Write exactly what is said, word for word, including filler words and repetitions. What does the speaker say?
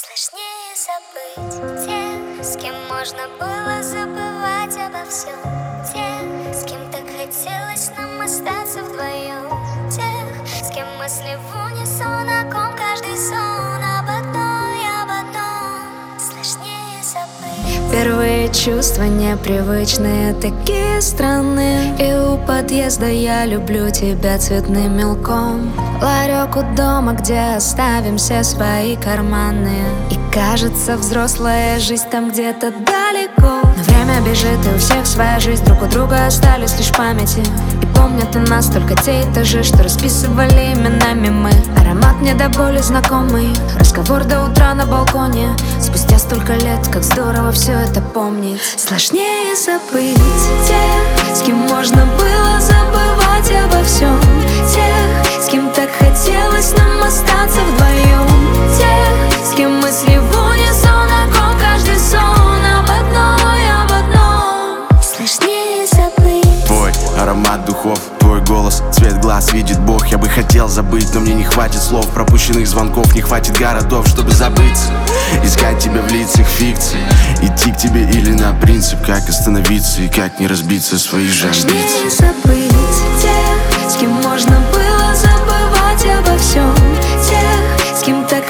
Сложнее забыть тех, с кем можно было забывать обо всем. Тех, с кем так хотелось нам остаться вдвоем. Тех, с кем мысли в унисон, о ком каждый сон. Об одной, об одном сложнее забыть. Первые чувства непривычные, такие странные. И у подъезда я люблю тебя цветным мелком. Ларек у дома, где оставим все свои карманы. И кажется, взрослая жизнь там где-то далеко. Но время бежит, и у всех своя жизнь. Друг у друга остались лишь памяти. И помнят у нас только те этажи, что расписывали именами мы. Аромат мне до боли знакомый, разговор до утра на балконе. Спустя столько лет, как здорово все это помнить. Сложнее забыть тех, с кем можно было забывать обо всем. Тех, с кем так хотелось нам остаться вдвоем. Тех, с кем мысли в унисон, о ком каждый сон. Об одной, об одном Сложнее забыть. Твой аромат духов, твой голос, цвет глаз видит Бог. Я бы хотел забыть, но мне не хватит слов. Пропущенных звонков, не хватит городов, чтобы забыться. Искать тебя в лицах фикции, идти к тебе или на принцип. Как остановиться и как не разбиться свои же амбиции. Сложнее забыть тех, с кем можно было забывать обо всем. Тех, с кем так